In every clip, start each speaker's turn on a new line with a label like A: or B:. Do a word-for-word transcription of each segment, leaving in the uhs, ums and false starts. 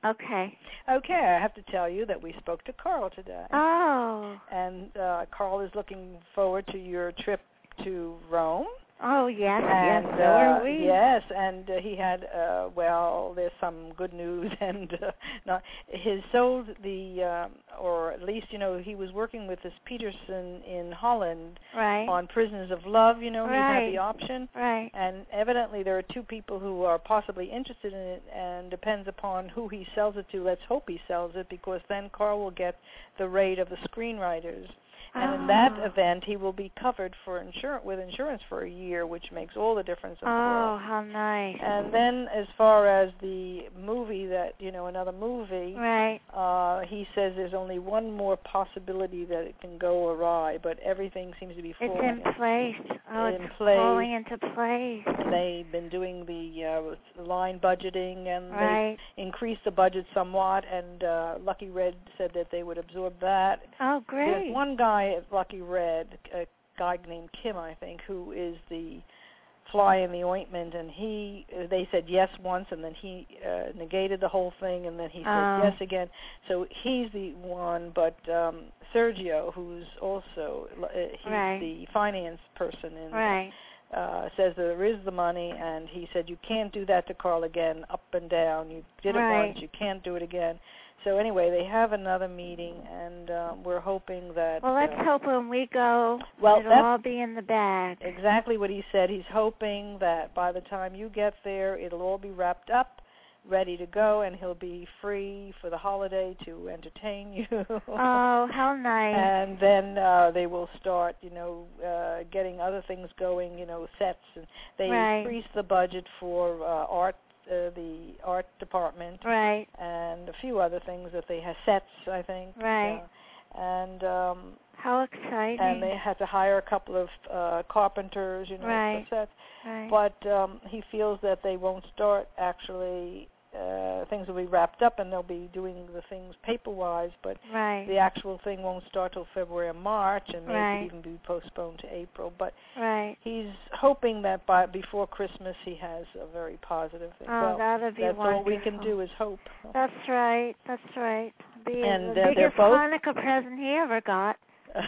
A: Okay.
B: Okay, I have to tell you that we spoke to Carl today.
A: Oh.
B: And uh, Carl is looking forward to your trip to Rome.
A: Oh, yes,
B: and,
A: yes, so
B: uh,
A: are we.
B: Yes, and uh, he had, uh, well, there's some good news, and uh, not, his sold the, um, or at least, you know, he was working with this Peterson in Holland
A: right.
B: on Prisoners of Love, you know,
A: right.
B: he had the option.
A: Right.
B: And evidently there are two people who are possibly interested in it, and depends upon who he sells it to. Let's hope he sells it, because then Carl will get the rate of the screenwriters. And
A: oh.
B: in that event, he will be covered for insur- with insurance for a year, which makes all the difference in the world.
A: Oh, how nice.
B: And then as far as the movie that, you know, another movie,
A: right.
B: uh, he says there's only one more possibility that it can go awry, but everything seems to be falling
A: It's in place. Oh,
B: in
A: it's
B: place.
A: falling into place.
B: They've been doing the uh, line budgeting, and
A: right.
B: they increased the budget somewhat, and uh, Lucky Red said that they would absorb that.
A: Oh, great.
B: There's one guy at Lucky Red, a guy named Kim, I think, who is the fly in the ointment, and he, they said yes once, and then he uh, negated the whole thing, and then he said
A: oh.
B: yes again. So he's the one, but um, Sergio, who's also, uh, he's
A: right.
B: the finance person in
A: right.
B: Uh, says that there is the money, and he said you can't do that to Carl again, up and down. You did it
A: right.
B: once, you can't do it again. So anyway, they have another meeting, and uh, we're hoping that...
A: Well, let's
B: uh,
A: hope when we go,
B: well,
A: it'll all be in the bag.
B: Exactly what he said. He's hoping that by the time you get there, it'll all be wrapped up, ready to go, and he'll be free for the holiday to entertain you.
A: Oh, how nice.
B: And then uh, they will start, you know, uh, getting other things going, you know, sets. And they
A: right.
B: increased the budget for uh, art, uh, the art department.
A: Right.
B: And a few other things that they have, sets, I think.
A: Right.
B: Uh, and... Um,
A: how exciting.
B: And they had to hire a couple of uh, carpenters, you know,
A: right.
B: for sets.
A: Right.
B: But um, he feels that they won't start actually... Uh, things will be wrapped up, and they'll be doing the things paper-wise, but
A: right.
B: the actual thing won't start till February or March, and maybe
A: right.
B: even be postponed to April. But
A: right.
B: he's hoping that by before Christmas he has a very positive thing.
A: Oh,
B: well,
A: that'd be
B: that's
A: wonderful.
B: all we can do is hope.
A: That's right. That's right. Be
B: and
A: the
B: uh,
A: biggest
B: both...
A: Hanukkah present he ever got.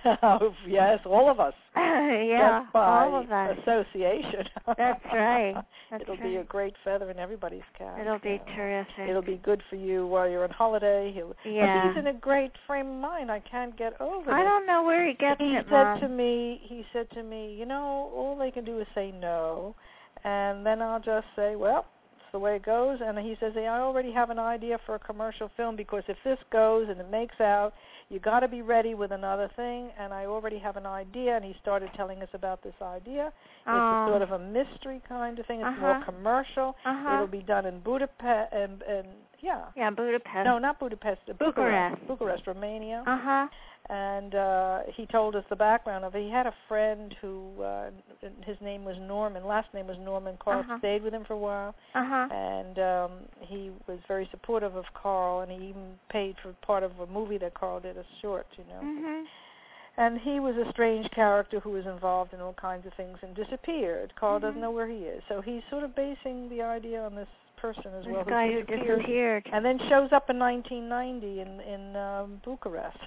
B: Yes, all of us.
A: yeah,
B: Just by
A: all of us.
B: association.
A: That's right. That's
B: It'll
A: right.
B: be a great feather in everybody's cap.
A: It'll be
B: you know.
A: terrific.
B: It'll be good for you while you're on holiday. He'll,
A: yeah.
B: He's in a great frame of mind. I can't get over it.
A: I don't know where he gets
B: he
A: it,
B: said
A: Mom.
B: to me, he said to me, you know, all they can do is say no, and then I'll just say, well, it's the way it goes. And he says, hey, I already have an idea for a commercial film, because if this goes and it makes out, you got to be ready with another thing, and I already have an idea. And he started telling us about this idea.
A: Oh.
B: It's a sort of a mystery kind of thing. It's
A: uh-huh.
B: more commercial.
A: Uh-huh.
B: It'll be done in Budapest, and, and yeah.
A: Yeah, Budapest.
B: No, not Budapest.
A: Bucharest.
B: Bucharest, Bucharest Romania.
A: Uh-huh.
B: And uh, he told us the background of it. He had a friend who, uh, his name was Norman, last name was Norman. Carl
A: uh-huh.
B: stayed with him for a while.
A: Uh-huh.
B: And um, he was very supportive of Carl, and he even paid for part of a movie that Carl did, a short, you know.
A: Mm-hmm.
B: And he was a strange character who was involved in all kinds of things and disappeared. Carl
A: mm-hmm.
B: doesn't know where he is. So he's sort of basing the idea on this person as
A: this
B: well,
A: guy
B: who
A: disappeared. who disappeared,
B: and then shows up in nineteen ninety in in um, Bucharest,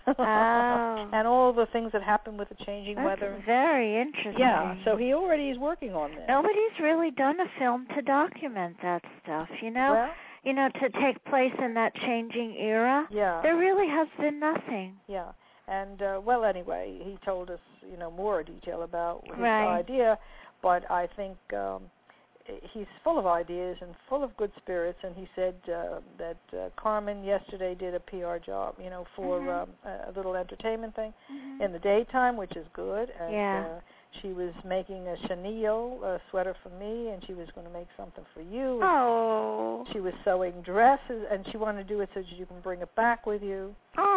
A: oh.
B: and all the things that happen with the changing
A: That's
B: weather.
A: Very interesting.
B: Yeah, so he already is working on this.
A: Nobody's really done a film to document that stuff, you know.
B: Well,
A: you know, to take place in that changing era.
B: Yeah.
A: There really has been nothing.
B: Yeah. And, uh, well, anyway, he told us, you know, more detail about his
A: right.
B: idea, but I think um, he's full of ideas and full of good spirits, and he said uh, that uh, Carmen yesterday did a P R job, you know, for
A: mm-hmm.
B: um, a little entertainment thing
A: mm-hmm.
B: in the daytime, which is good. And,
A: yeah.
B: uh, she was making a chenille uh, sweater for me, and she was going to make something for you.
A: Oh.
B: She was sewing dresses, and she wanted to do it so that you can bring it back with you.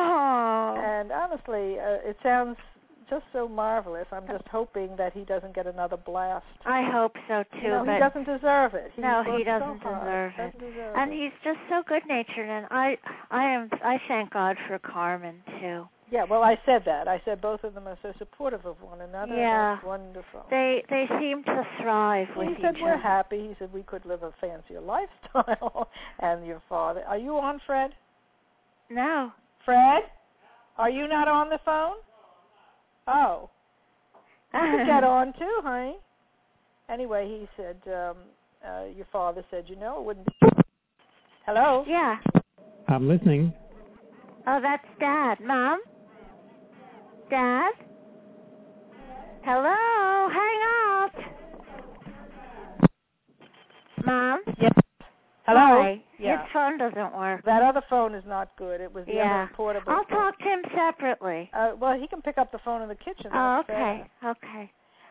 A: Oh.
B: And honestly, uh, it sounds just so marvelous. I'm just hoping that he doesn't get another blast.
A: I hope so too.
B: You know,
A: but
B: he doesn't deserve it. He
A: no, he doesn't
B: so
A: deserve it.
B: Doesn't deserve
A: and
B: it.
A: he's just so good-natured, and I, I am, I thank God for Carmen too.
B: Yeah, well, I said that. I said both of them are so supportive of one another.
A: Yeah.
B: That's wonderful.
A: They they seem to thrive
B: well,
A: with
B: he said
A: each
B: we're
A: other.
B: happy. He said we could live a fancier lifestyle. And your father, are you on, Fred?
A: No.
B: Fred, are you not on the phone? Oh. You could get on too, honey. Anyway, he said, um, uh, your father said, you know, it wouldn't be... Hello?
A: Yeah.
C: I'm listening.
A: Oh, that's Dad. Mom? Dad? Hello? Hang up. Mom?
B: Yes. Hello?
A: Hi.
B: Yeah.
A: His phone doesn't work.
B: That other phone is not good. It was the
A: yeah.
B: other portable
A: I'll
B: phone.
A: talk to him separately.
B: Uh, well, he can pick up the phone in the kitchen.
A: Oh,
B: That's
A: okay.
B: better.
A: Okay.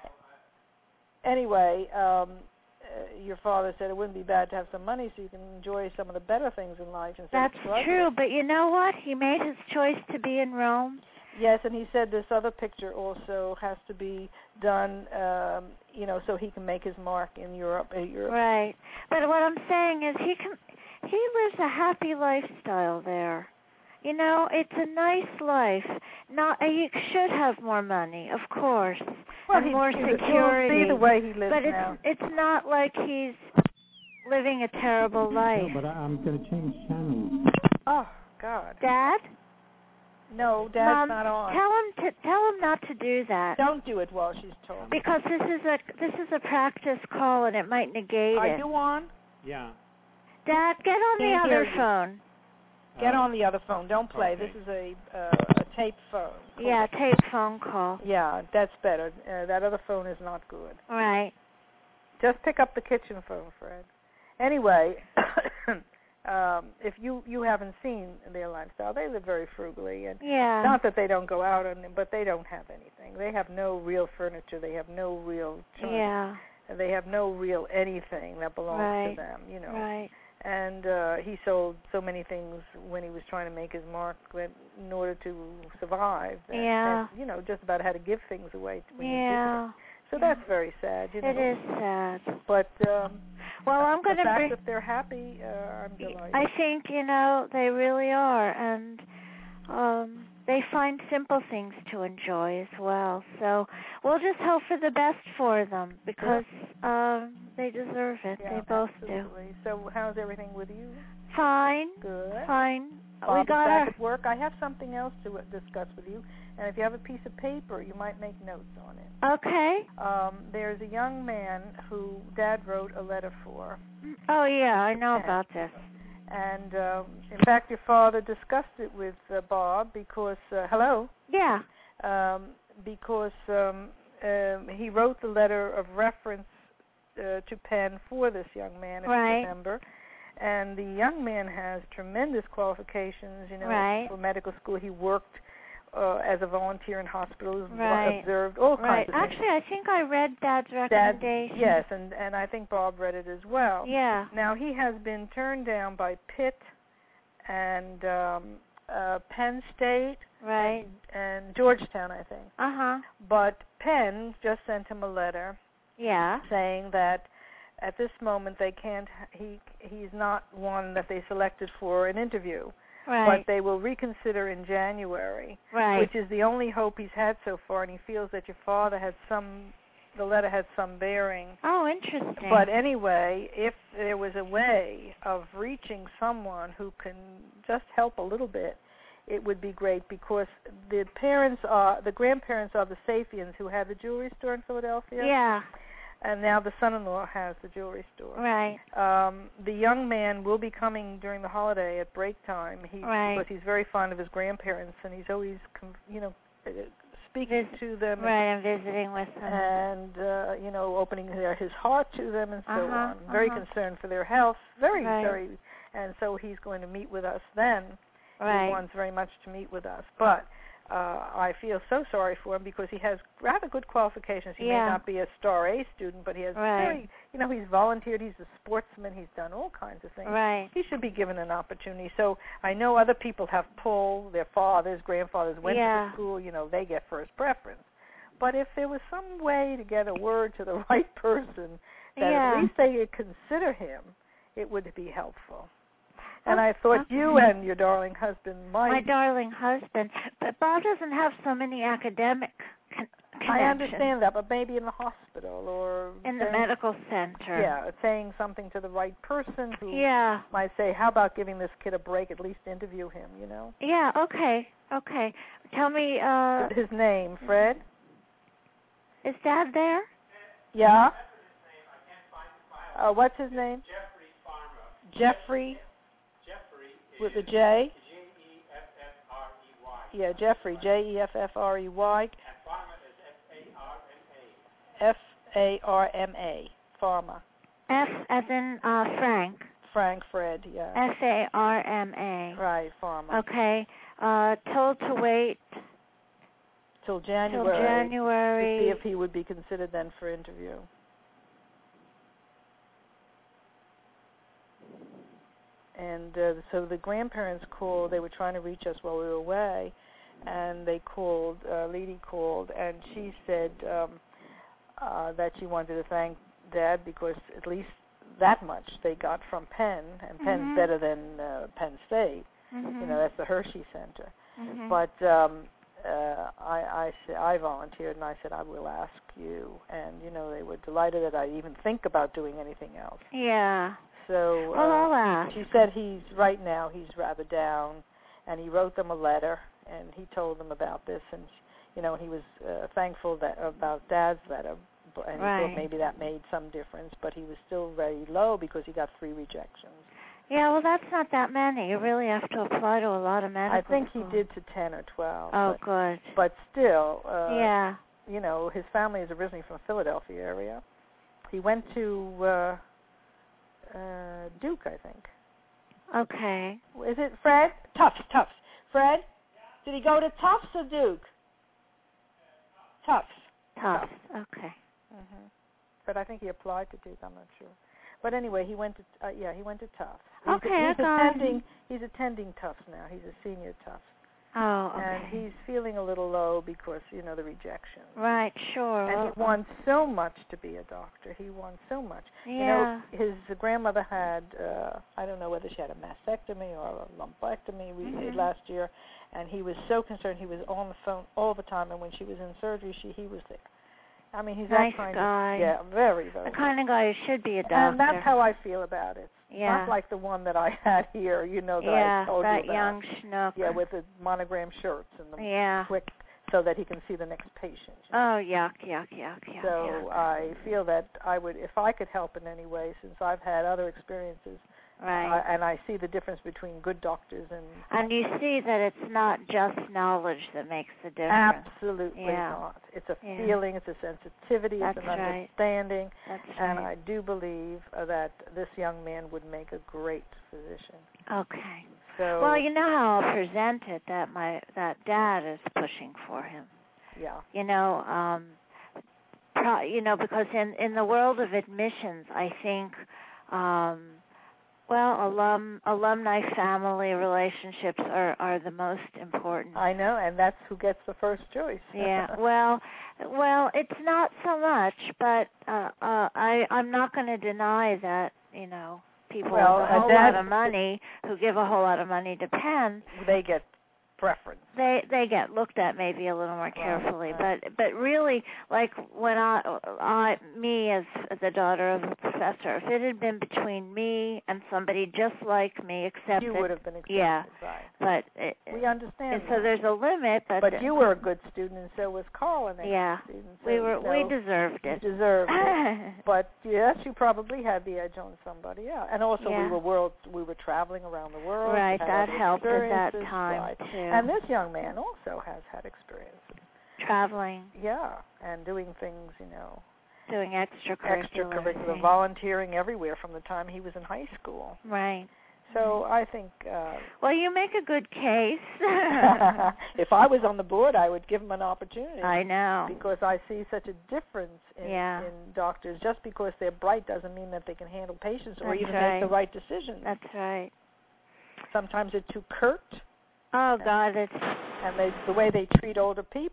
B: Anyway, um, uh, your father said it wouldn't be bad to have some money so you can enjoy some of the better things in life instead
A: That's
B: of struggling.
A: true, but you know what? He made his choice to be in Rome.
B: Yes, and he said this other picture also has to be done, um, you know, so he can make his mark in Europe. Uh, Europe.
A: Right. But what I'm saying is he can, he lives a happy lifestyle there. You know, it's a nice life. Not uh, you should have more money, of course,
B: well,
A: and
B: he,
A: more
B: he,
A: security.
B: You'll see the way he lives
A: but
B: now.
A: it's it's not like he's living a terrible life.
C: No, but I, I'm going to change channels.
B: Oh God.
A: Dad?
B: No, Dad's
A: Mom,
B: not on.
A: tell him to tell him not to do that.
B: Don't do it while she's talking.
A: Because this is a this is a practice call and it might negate
B: Are
A: it.
B: you on?
C: Yeah.
A: Dad, get on the
B: Can't
A: other
B: hear you.
A: phone.
B: Get
C: Uh,
B: on the other phone. Don't play.
C: okay.
B: This is a uh, a tape phone. Cool.
A: Yeah, tape phone call.
B: Yeah, that's better. Uh, that other phone is not good.
A: Right.
B: Just pick up the kitchen phone, Fred. Anyway, um, if you you haven't seen their lifestyle, they live very frugally, and
A: Yeah.
B: not that they don't go out, and but they don't have anything. They have no real furniture. They have no real china.
A: Yeah.
B: They have no real anything that belongs
A: Right.
B: to them. You know.
A: Right.
B: And uh, he sold so many things when he was trying to make his mark that in order to survive. That,
A: Yeah.
B: and, you know, just about had to give things away when you
A: Yeah.
B: did. So that's very sad. You know.
A: It is sad.
B: But um,
A: Well, I'm going
B: the
A: to
B: fact
A: bring.
B: that they're happy, uh, I'm delighted.
A: I think you know they really are, and um, they find simple things to enjoy as well. So we'll just hope for the best for them because um, they deserve it.
B: Yeah,
A: they both
B: absolutely.
A: do.
B: So how's everything with you?
A: Fine.
B: Good.
A: Fine.
B: Bob
A: we
B: is
A: got
B: back
A: our.
B: at work. I have something else to uh, discuss with you, and if you have a piece of paper, you might make notes on it.
A: Okay.
B: Um, there's a young man who Dad wrote a letter for.
A: Oh yeah, I know
B: Yeah.
A: about this.
B: And um, in fact, your father discussed it with uh, Bob because uh, hello,
A: Yeah.
B: um, because um, um, he wrote the letter of reference uh, to Penn for this young man, if
A: Right.
B: you remember. And the young man has tremendous qualifications. You know,
A: Right.
B: for medical school, he worked uh, as a volunteer in hospitals,
A: Right.
B: observed all
A: Right.
B: kinds of things.
A: Actually, I think I read Dad's
B: Dad,
A: recommendation.
B: yes, and and I think Bob read it as well.
A: Yeah.
B: Now, he has been turned down by Pitt and um, uh, Penn State
A: Right.
B: and, and Georgetown, I think.
A: Uh huh.
B: But Penn just sent him a letter
A: Yeah.
B: saying that at this moment they can't. He he's not one that they selected for an interview,
A: Right.
B: but they will reconsider in January,
A: Right.
B: which is the only hope he's had so far. And he feels that your father had some. The letter had some bearing.
A: Oh, interesting.
B: But anyway, if there was a way of reaching someone who can just help a little bit, it would be great because the parents are, the grandparents are the Safians who had the jewelry store in Philadelphia.
A: Yeah.
B: And now the son-in-law has the jewelry store.
A: Right.
B: Um, the young man will be coming during the holiday at break time. He,
A: Right.
B: Because he's very fond of his grandparents, and he's always, you know, speaking
A: Vis-
B: to them.
A: Right, and visiting with them.
B: And, uh, you know, opening their, his heart to them and so
A: Uh-huh,
B: on. Very
A: uh-huh.
B: concerned for their health. Very,
A: Right.
B: very. And so he's going to meet with us then.
A: Right.
B: He wants very much to meet with us. But uh, I feel so sorry for him because he has rather good qualifications. He
A: Yeah.
B: may not be a star A student, but he has
A: Right.
B: very, you know, he's volunteered. He's a sportsman. He's done all kinds of things.
A: Right.
B: He should be given an opportunity. So I know other people have pulled, their fathers, grandfathers went
A: Yeah.
B: to school, you know, they get first preference. But if there was some way to get a word to the right person, that
A: Yeah.
B: at least they would consider him, it would be helpful. And
A: Oh,
B: I thought
A: okay.
B: you and your darling husband might.
A: My darling husband. But Bob doesn't have so many academic con- connection.
B: I understand that, but maybe in the hospital or
A: in the
B: saying,
A: medical center.
B: Yeah, saying something to the right person who
A: yeah.
B: might say, "How about giving this kid a break? At least interview him." You know.
A: Yeah. Okay. Okay. Tell me. Uh,
B: His name, Fred.
A: Is Dad there?
B: Yeah. Uh, what's his name? Jeffrey Farmer. Jeffrey. Jeffrey. With a J. J E F F R E Y. Yeah, Jeffrey. J E F F R E Y. And Farmer is F A R M A. F A R M A. Farmer.
A: F as in uh, Frank.
B: Frank Fred. Yeah.
A: F A R M A.
B: Right, Farmer.
A: Okay. Uh, told to wait.
B: Till January.
A: Till January.
B: To see if he would be considered then for interview. And uh, so the grandparents called. They were trying to reach us while we were away, and they called. Uh, Leedy called, and she said um, uh, that she wanted to thank Dad because at least that much they got from Penn, and Penn's
A: mm-hmm.
B: better than uh, Penn State.
A: Mm-hmm.
B: You know, that's the Hershey Center.
A: Mm-hmm.
B: But um, uh, I, I, I volunteered, and I said I will ask you. And you know, they were delighted that I even think about doing anything else.
A: Yeah.
B: So
A: well,
B: uh,
A: I'll ask.
B: She said he's right now he's rather down, and he wrote them a letter, and he told them about this, and you know he was uh, thankful that about Dad's letter, and
A: right.
B: he thought maybe that made some difference, but he was still very low because he got three rejections.
A: Yeah, well, that's not that many. You really have to apply to a lot of medical
B: I think
A: schools.
B: he did to ten or twelve.
A: Oh,
B: but,
A: good.
B: But still, uh,
A: yeah.
B: you know, his family is originally from the Philadelphia area. He went to uh, uh, Duke, I think.
A: Okay.
B: Is it Fred? Tufts, Tufts. Fred? Did he go to Tufts or Duke? Tufts.
A: Tufts, okay.
B: Mm-hmm. But I think he applied to Duke, I'm not sure. But anyway, he went to, uh, yeah, he went to Tufts. He's,
A: okay,
B: he's
A: I
B: attending, got he's attending Tufts now. He's a senior at Tufts.
A: Oh, okay.
B: And he's feeling a little low because, you know, the rejection.
A: Right, sure.
B: And
A: well,
B: he wants so much to be a doctor. He wants so much.
A: Yeah.
B: You know, his grandmother had, uh, I don't know whether she had a mastectomy or a lumpectomy we
A: mm-hmm.
B: did last year, and he was so concerned. He was on the phone all the time, and when she was in surgery, she he was there. I mean, he's
A: nice
B: that kind
A: guy.
B: of, yeah, very, very
A: the kind of guy who should be a doctor.
B: And that's how I feel about it.
A: Yeah.
B: Not like the one that I had here, you know, that
A: yeah,
B: I told
A: that
B: you about.
A: young schnook.
B: Yeah, with the monogram shirts and the
A: yeah.
B: quick, so that he can see the next patient. You
A: know? Oh, yuck, yuck, yuck, yuck.
B: So
A: yuck.
B: I feel that I would, if I could help in any way, since I've had other experiences,
A: right.
B: uh, and I see the difference between good doctors and...
A: And you see that it's not just knowledge that makes the difference.
B: Absolutely
A: yeah.
B: not. It's a
A: yeah.
B: feeling, it's a sensitivity,
A: That's
B: it's an
A: right.
B: understanding.
A: That's
B: and
A: right.
B: I do believe uh, that this young man would make a great physician.
A: Okay.
B: So,
A: well, you know how I'll present it, that my that Dad is pushing for him.
B: Yeah.
A: You know, um, pro, you know, because in, in the world of admissions, I think... Um, Well, alum alumni family relationships are, are the most important.
B: I know, and that's who gets the first choice.
A: yeah. Well, well, it's not so much, but uh, uh, I I'm not going to deny that, you know, people
B: well,
A: with a whole
B: that,
A: lot of money who give a whole lot of money to Penn,
B: they get preference.
A: They they get looked at maybe a little more carefully,
B: right.
A: but but really, like when I I me as the daughter of a professor, if it had been between me and somebody just like me, except
B: you
A: that,
B: would have been accepted.
A: Yeah,
B: right.
A: but it,
B: we understand.
A: So
B: that.
A: there's a limit, but
B: but you were a good student, and so was Carl an
A: yeah,
B: student. So,
A: we were
B: so
A: we deserved it.
B: Deserved it. But yes, you probably had the edge on somebody. Yeah, and also
A: yeah.
B: we were world we were traveling around the world.
A: Right, that helped at that time
B: right.
A: too.
B: And this young man also has had experience
A: traveling.
B: Yeah, and doing things, you know,
A: doing extracurricular,
B: extracurricular volunteering everywhere from the time he was in high school.
A: Right.
B: So I think. Uh,
A: well, you make a good case.
B: If I was on the board, I would give him an opportunity.
A: I know.
B: Because I see such a difference in,
A: yeah.
B: in doctors. Just because they're bright doesn't mean that they can handle patients or
A: That's
B: even
A: right.
B: make the right decisions.
A: That's right.
B: Sometimes they're too curt.
A: Oh God, it's
B: and they, the way they treat older people.